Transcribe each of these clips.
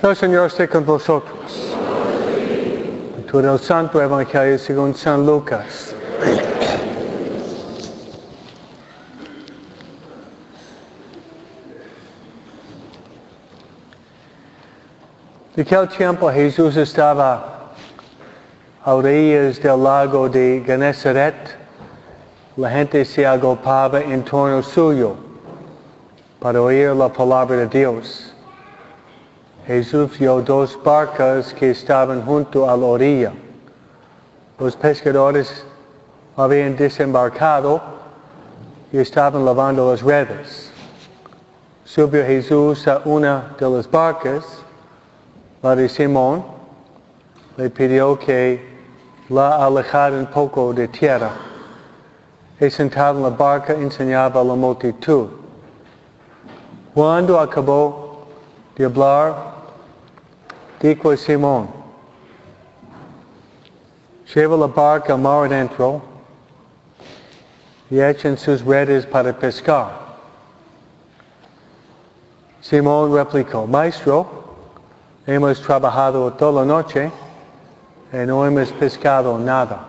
El Señor esté con vosotros. Lectura del Santo Evangelio según San Lucas. De aquel tiempo Jesús estaba a orillas del lago de Genesaret. La gente se agolpaba en torno suyo para oír la palabra de Dios. Jesús vio dos barcas que estaban junto a la orilla. Los pescadores habían desembarcado y estaban lavando las redes. Subió Jesús a una de las barcas, la de Simón, le pidió que la alejara un poco de tierra. Y sentado en la barca enseñaba a la multitud. Cuando acabó de hablar, dijo a Simón: lleva la barca mar adentro y echen sus redes para pescar. Simón replicó: Maestro, hemos trabajado toda la noche y no hemos pescado nada.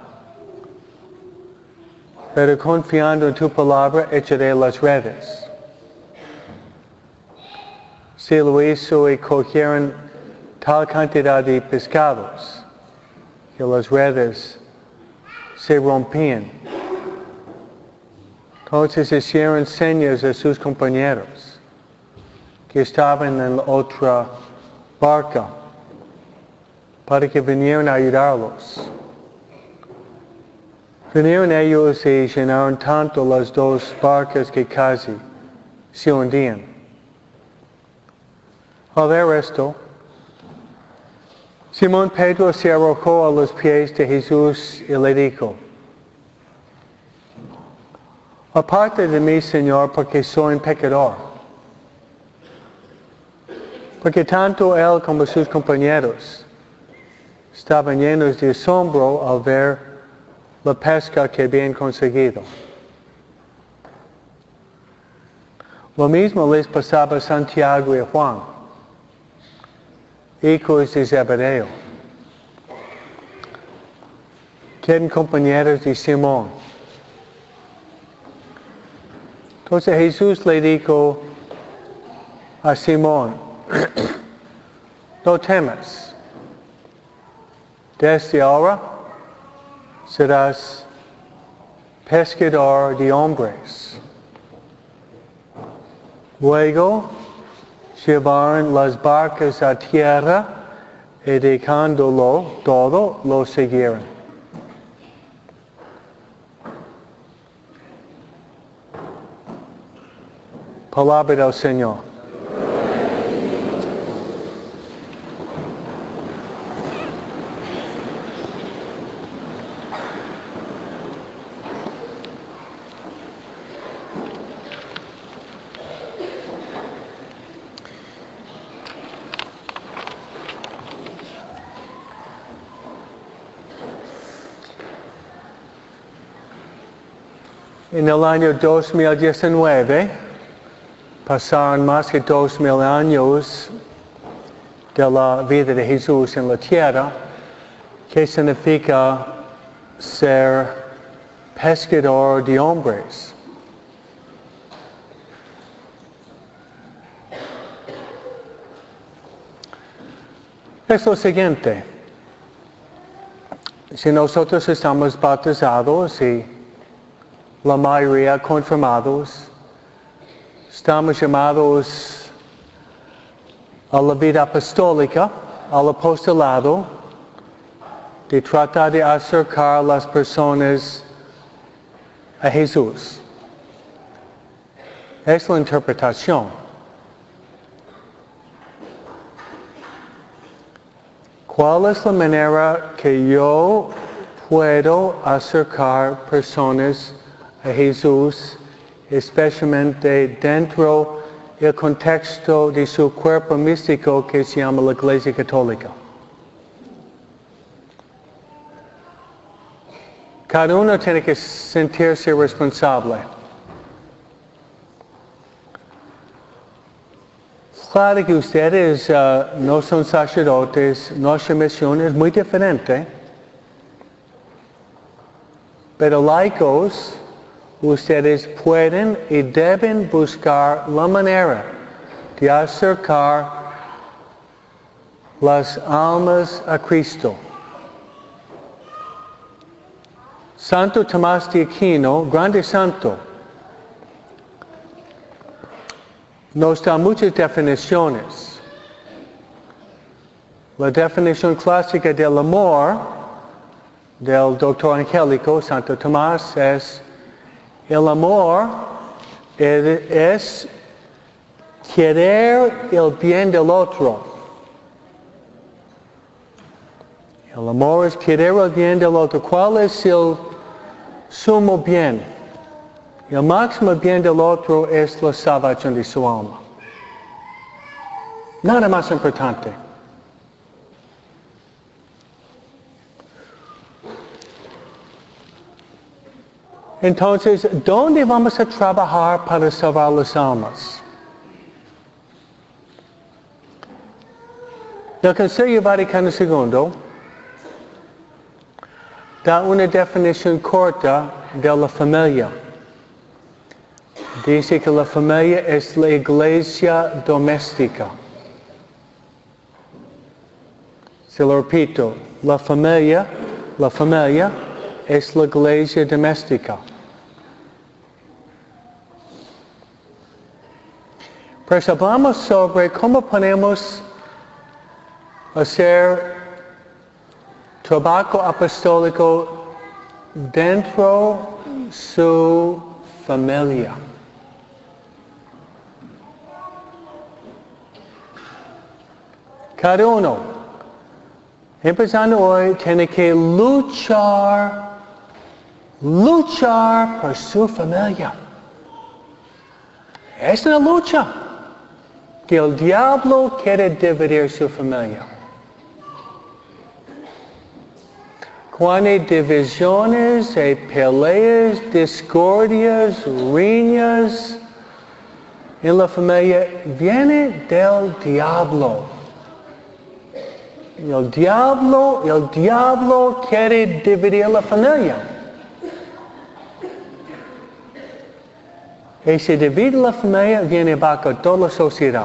Pero confiando en tu palabra, echaré las redes. Si lo hizo y cogieron tal cantidad de pescados que las redes se rompían. Entonces hicieron señas a sus compañeros que estaban en la otra barca para que vinieran a ayudarlos. Vinieron ellos y llenaron tanto las dos barcas que casi se hundían. Al ver esto, Simón Pedro se arrojó a los pies de Jesús y le dijo: aparte de mí, Señor, porque soy un pecador. Porque tanto él como sus compañeros estaban llenos de asombro al ver la pesca que habían conseguido. Lo mismo les pasaba a Santiago y a Juan, hijos de Zebedeo, que eran compañeros de Simón. Entonces Jesús le dijo a Simón: no temas, desde ahora serás pescador de hombres. Luego llevaron las barcas a tierra y dejándolo todo, lo siguieron. Palabra del Señor. En el año 2019, pasaron más de 2000 años de la vida de Jesús en la tierra, que significa ser pescador de hombres. Es lo siguiente: si nosotros estamos bautizados y la mayoría confirmados, estamos llamados a la vida apostólica, al apostolado, de tratar de acercar las personas a Jesús. Es la interpretación. ¿Cuál es la manera que yo puedo acercar personas a Jesús, especialmente dentro del contexto de su cuerpo místico que se llama la Iglesia Católica? Cada uno tiene que sentirse responsable. Claro que ustedes no son sacerdotes, nuestra misión es muy diferente. Pero laicos, ustedes pueden y deben buscar la manera de acercar las almas a Cristo. Santo Tomás de Aquino, grande santo, nos da muchas definiciones. La definición clásica del amor del doctor angélico Santo Tomás es: el amor es querer el bien del otro. El amor es querer el bien del otro. ¿Cuál es el sumo bien? El máximo bien del otro es la salvación de su alma. Nada más importante. Entonces, ¿dónde vamos a trabajar para salvar las almas? El Concilio Vaticano II da una definición corta de la familia. Dice que la familia es la iglesia doméstica. Se lo repito, la familia es la iglesia doméstica. Pues hablamos sobre cómo podemos hacer trabajo apostólico dentro de su familia. Cada uno, empezando hoy, tiene que luchar por su familia. Es una lucha que el diablo quiere dividir su familia. Cuando hay divisiones, hay peleas, discordias, riñas en la familia, viene del diablo. El diablo quiere dividir la familia. Y si divide la familia, viene bajo toda la sociedad.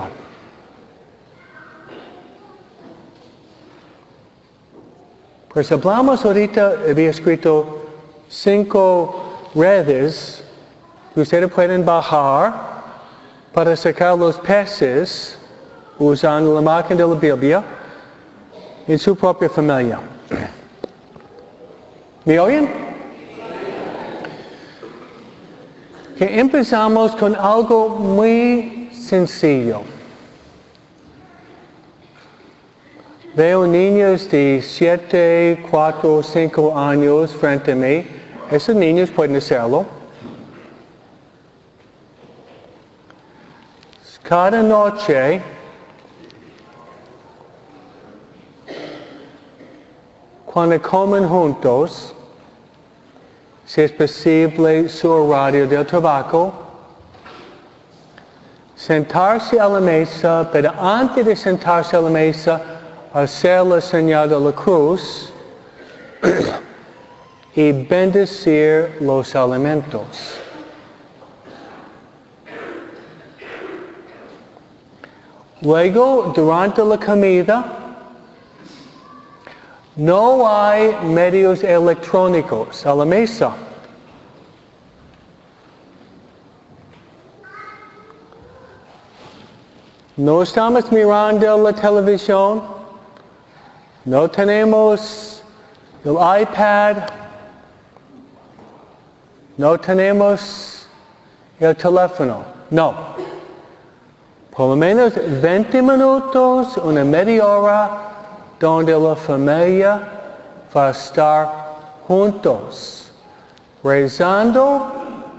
Pues hablamos ahorita, había escrito 5 redes que ustedes pueden bajar para sacar los peces usando la máquina de la Biblia en su propia familia. ¿Me oyen? Que empezamos con algo muy sencillo. Veo niños de 7, 4, 5 años frente a mí. Esos niños pueden hacerlo. Cada noche cuando comen juntos, si es posible su horario del trabajo, sentarse a la mesa, pero antes de sentarse a la mesa, hacer la señal de la cruz y bendecir los alimentos. Luego, durante la comida, no hay medios electrónicos a la mesa. No estamos mirando la televisión. No tenemos el iPad. No tenemos el teléfono. No. Por lo menos 20 minutos, una media hora, donde la familia va a estar juntos, rezando,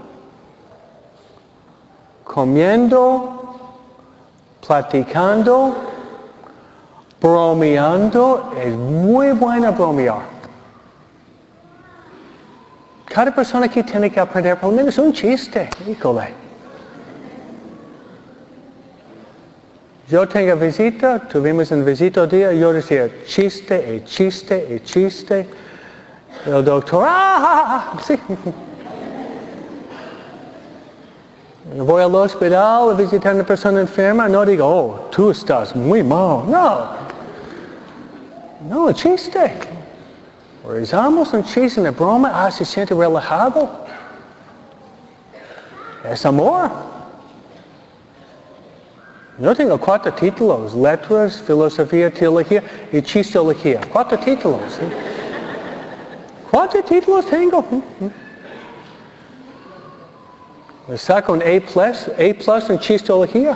comiendo, platicando, bromeando. Es muy bueno bromear. Cada persona aquí tiene que aprender por lo menos un chiste. Híjole. Yo tengo visita, tuvimos un visita hoy día, yo decía chiste. El doctor, sí. Voy al hospital a visitar a una persona enferma, no digo, oh, tú estás muy mal. No, chiste. Rezamos un chiste, una broma, se siente relajado. Es amor. Yo tengo 4 títulos, letras, filosofía, teología y chistología. 4 títulos. 4 títulos tengo. Me saco un A+ en chistología.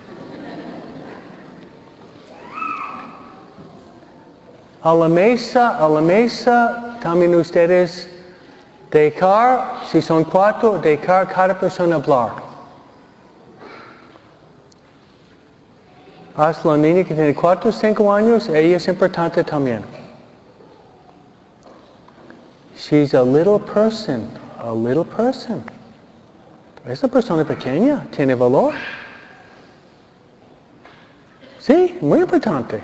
A la mesa, también ustedes dejar, si son 4, dejar cada persona hablar. Hasta la niña que tiene 4 o 5 años, ella es importante también. She's a little person. Es una persona pequeña, tiene valor. Sí, muy importante.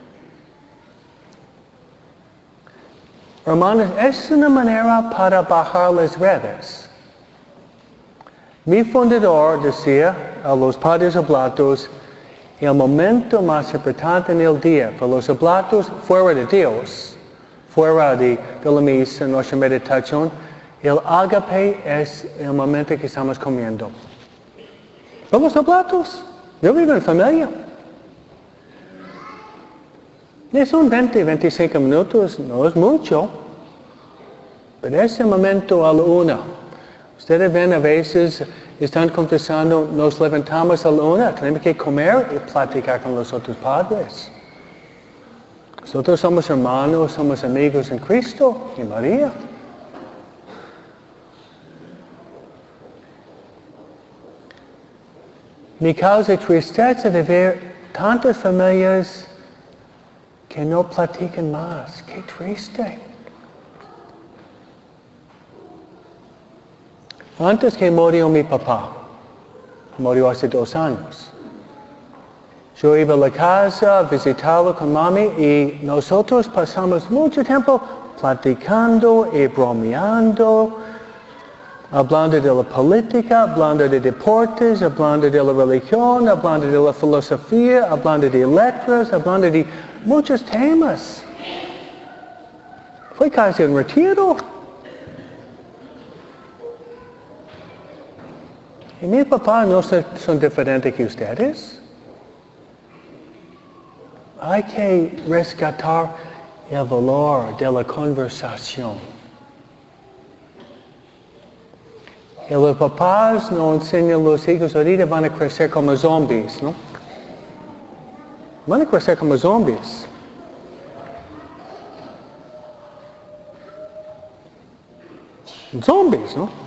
Hermanos, es una manera para bajar las redes. Mi fundador decía a los padres oblatos, el momento más importante en el día para los oblatos, fuera de Dios, fuera de la misa, nuestra meditación, el ágape es el momento que estamos comiendo. Para los oblatos, yo vivo en familia. Son 20-25 minutos, no es mucho, pero es el momento a la 1. Ustedes ven a veces, están confesando, nos levantamos a la 1, tenemos que comer y platicar con los otros padres. Nosotros somos hermanos, somos amigos en Cristo y María. Me causa tristeza de ver tantas familias que no platican más. ¡Qué triste! Antes que murió mi papá, murió hace 2 años. Yo iba a la casa a visitarlo con mami y nosotros pasamos mucho tiempo platicando y bromeando, hablando de la política, hablando de deportes, hablando de la religión, hablando de la filosofía, hablando de letras, hablando de muchos temas. Fue casi un retiro. Y mi papá no son diferentes que ustedes. Hay que rescatar el valor de la conversación. Y los papás no enseñan a los hijos, ahorita van a crecer como zombies, ¿no? Van a crecer como zombies. Zombies, ¿no?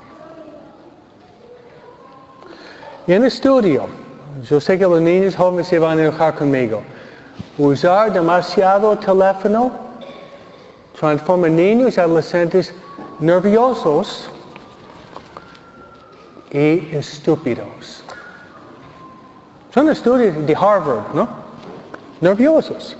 Y en estudio, yo sé que los niños jóvenes se van a enojar conmigo. Usar demasiado teléfono transforma niños y adolescentes nerviosos y estúpidos. Son estudios de Harvard, ¿no? Nerviosos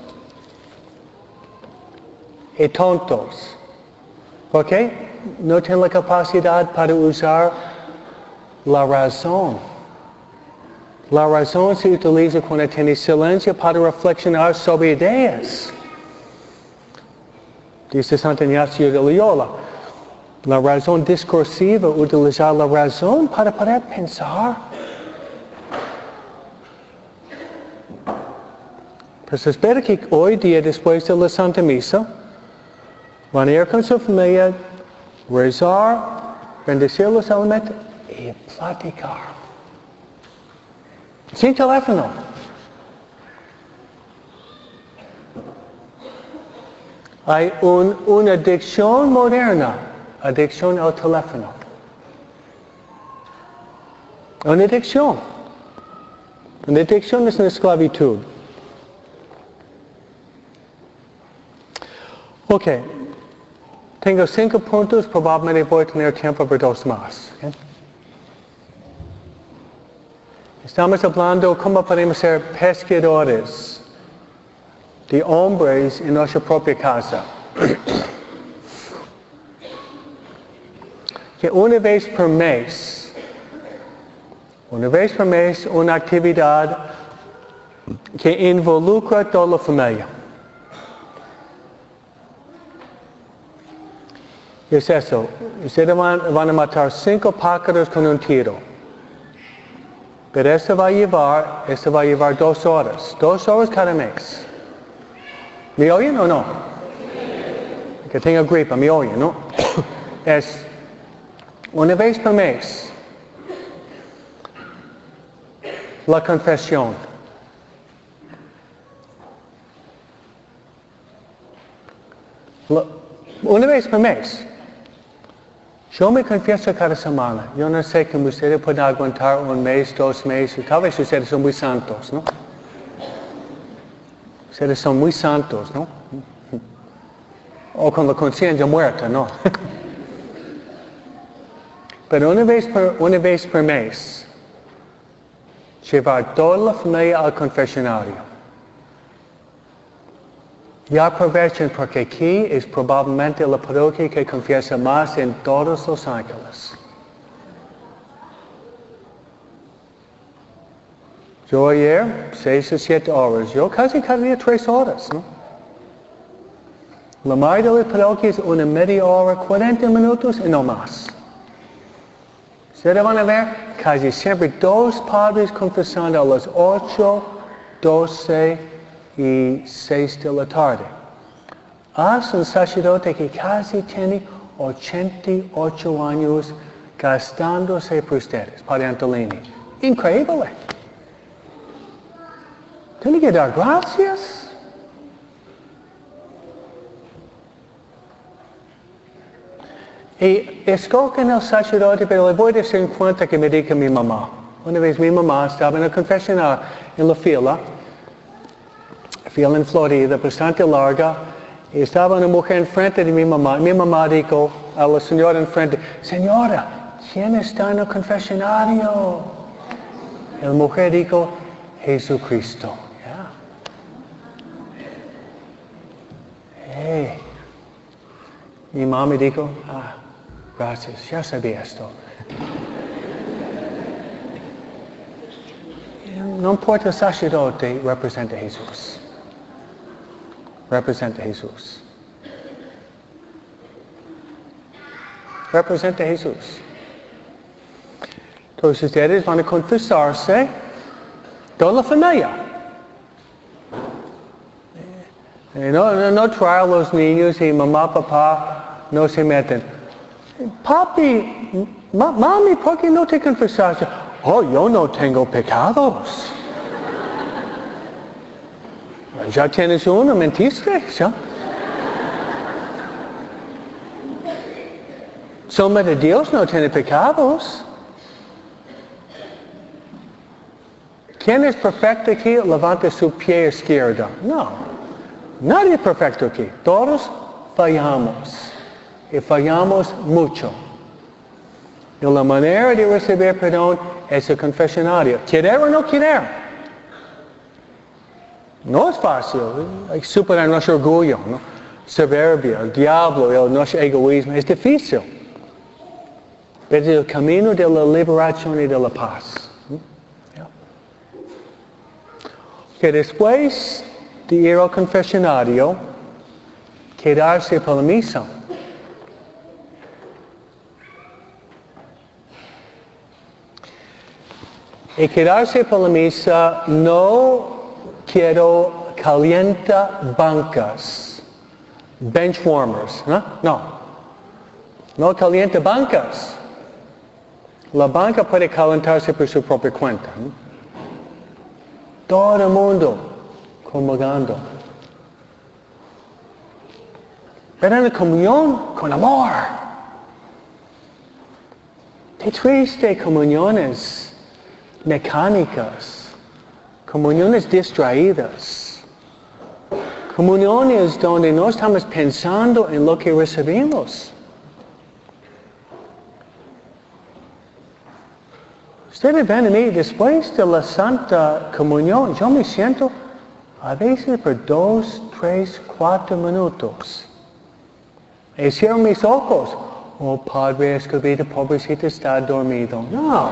y tontos. ¿Por qué? No tienen la capacidad para usar la razón. La razón se utiliza cuando tiene silencio para reflexionar sobre ideas. Dice Santo Ignacio de Loyola, la razón discursiva, utilizar la razón para poder pensar. Pues espero que hoy día, después de la Santa Misa, van a ir con su familia, rezar, bendecir los alimentos y platicar. Sin teléfono. Hay una adicción moderna, adicción al teléfono. Una adicción. Una adicción es una esclavitud. Ok. Tengo 5 puntos, probablemente voy a tener tiempo para 2 más. Okay? Estamos hablando cómo podemos ser pescadores de hombres en nuestra propia casa. Que una vez por mes, una actividad que involucra toda la familia. Es eso. Ustedes van a matar 5 pájaros con un tiro. Pero esto va a llevar 2 horas. 2 horas cada mes. ¿Me oyen o no? Que tengo gripa, ¿me oyen, no? Es una vez por mes. La confesión. Una vez por mes. Yo me confieso cada semana. Yo no sé cómo ustedes pueden aguantar un mes, 2 meses. Tal vez ustedes son muy santos, ¿no? Ustedes son muy santos, ¿no? O con la conciencia muerta, ¿no? Pero una vez por mes, llevar toda la familia al confesionario. Y aprovechen porque aquí es probablemente la parroquia que confiesa más en todos Los Ángeles. Yo ayer, 6 o 7 horas. Yo casi cada día 3 horas, ¿no? La mayoría de las parroquias una media hora, 40 minutos y no más. Ustedes van a ver casi siempre 2 padres confesando a las 8, 12 y 6 de la tarde. Haz un sacerdote que casi tiene 88 años gastándose por ustedes, Padre Antolini. Increíble. Tiene que dar gracias. Y escogen el sacerdote, pero le voy a decir en cuenta que me dijo mi mamá. Una vez mi mamá estaba en el confesionario, en la fila en Florida, bastante larga, y estaba una mujer enfrente de mi mamá. Mi mamá dijo a la señora enfrente, señora, ¿quién está en el confesionario? Y la mujer dijo, Jesucristo. Hey. Mi mamá me dijo, gracias, ya sabía esto. No importa el sacerdote, representa a Jesús. Representa a Jesús. Representa a Jesús. Entonces ustedes van a confesarse toda la familia. No traer a los niños y mamá, papá no se meten. Papi, mami, ¿por qué no te confesaste? Oh, yo no tengo pecados. Ya tienes uno, mentiste, ¿ya? Solamente Dios no tiene pecados. ¿Quién es perfecto aquí? Levante su pie izquierdo. No. Nadie es perfecto aquí. Todos fallamos. Y fallamos mucho. Y la manera de recibir perdón es el confesionario. ¿Querer o no querer? No es fácil. Hay que superar nuestro orgullo, ¿no? Soberbia, el diablo, nuestro egoísmo. Es difícil. Pero es el camino de la liberación y de la paz. Que después de ir al confesionario, quedarse para la misa. Y quedarse para la misa no quiero calienta bancas, bench warmers, ¿no? No calienta bancas. La banca puede calentarse por su propia cuenta, ¿no? Todo el mundo comulgando. Pero en la comunión con amor. Qué triste comuniones mecánicas, comuniones distraídas, comuniones donde no estamos pensando en lo que recibimos. Ustedes ven a mí después de la Santa Comunión, yo me siento a veces por 2, 3, 4 minutos. Y cierro mis ojos. Oh, Padre Escobedo, pobrecito, está dormido. No.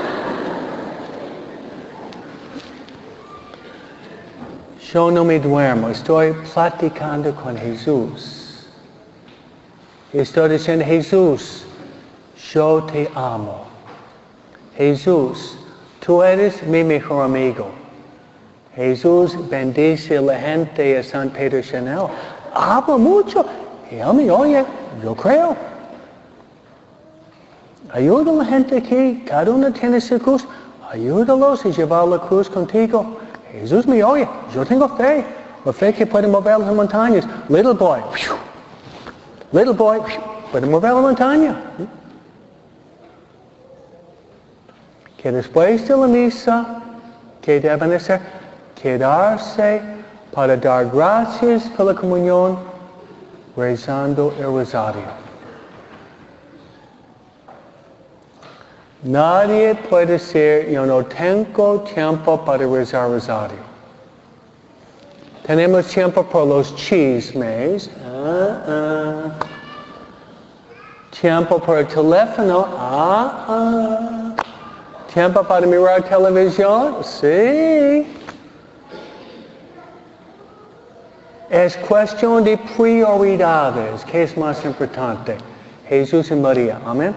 Yo no me duermo, estoy platicando con Jesús. Estoy diciendo, Jesús, yo te amo. Jesús, tú eres mi mejor amigo. Jesús bendice a la gente de San Pedro Chanel. Habla mucho. Y él me oye, yo creo. Ayuda a la gente aquí, cada uno tiene su cruz. Ayúdalos a llevar la cruz contigo. Jesús me oye, yo tengo fe. La fe que puede mover las montañas. Little boy, puede mover la montaña. Que después de la misa, ¿qué deben hacer? Quedarse para dar gracias por la comunión, rezando el rosario. Nadie puede decir, yo no tengo tiempo para rezar el rosario. Tenemos tiempo por los chismes. Tiempo por el teléfono. Tiempo para mirar televisión. Sí. Es cuestión de prioridades. ¿Qué es más importante? Jesús y María. Amén.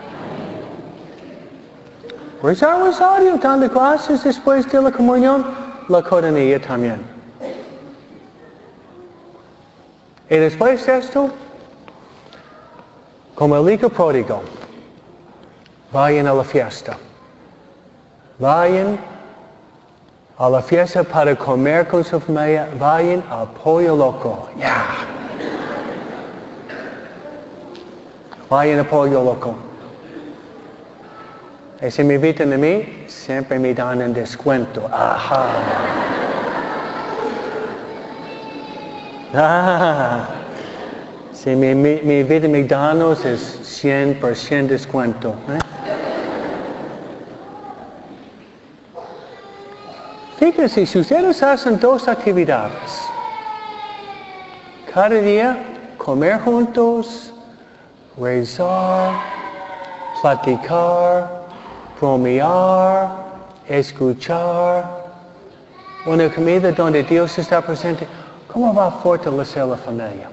Rezar el rosario, dando gracias después de la comunión, la coronilla también. Y después de esto, como el hijo pródigo, vayan a la fiesta. Vayan a la fiesta para comer con su familia. Vayan al Pollo Loco. Vayan al Pollo Loco. Y si me invitan a mí, siempre me dan un descuento. Si me invitan a McDonald's es 100% descuento. Fíjense, si ustedes hacen 2 actividades, cada día comer juntos, rezar, platicar, bromear, escuchar, una comida donde Dios está presente, ¿cómo va a fortalecer la familia?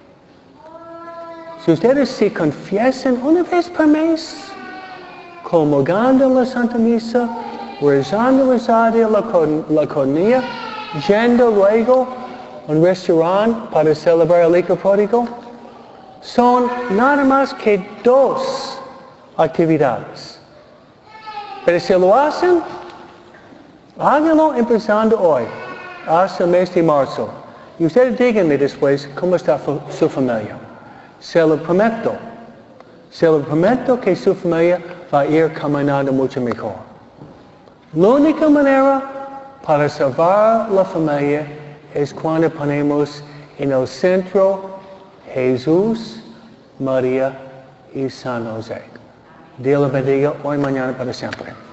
Si ustedes se confiesan una vez por mes, comulgando la Santa Misa, rezando el rosario, la coronilla, yendo luego a un restaurante para celebrar el hijo pródigo, son nada más que 2 actividades. Pero si lo hacen, háganlo empezando hoy, hasta el mes de marzo. Y ustedes díganme después cómo está su familia. Se lo prometo que su familia va a ir caminando mucho mejor. La única manera para salvar la familia es cuando ponemos en el centro Jesús, María y San José. Dios los bendiga hoy, mañana, para siempre.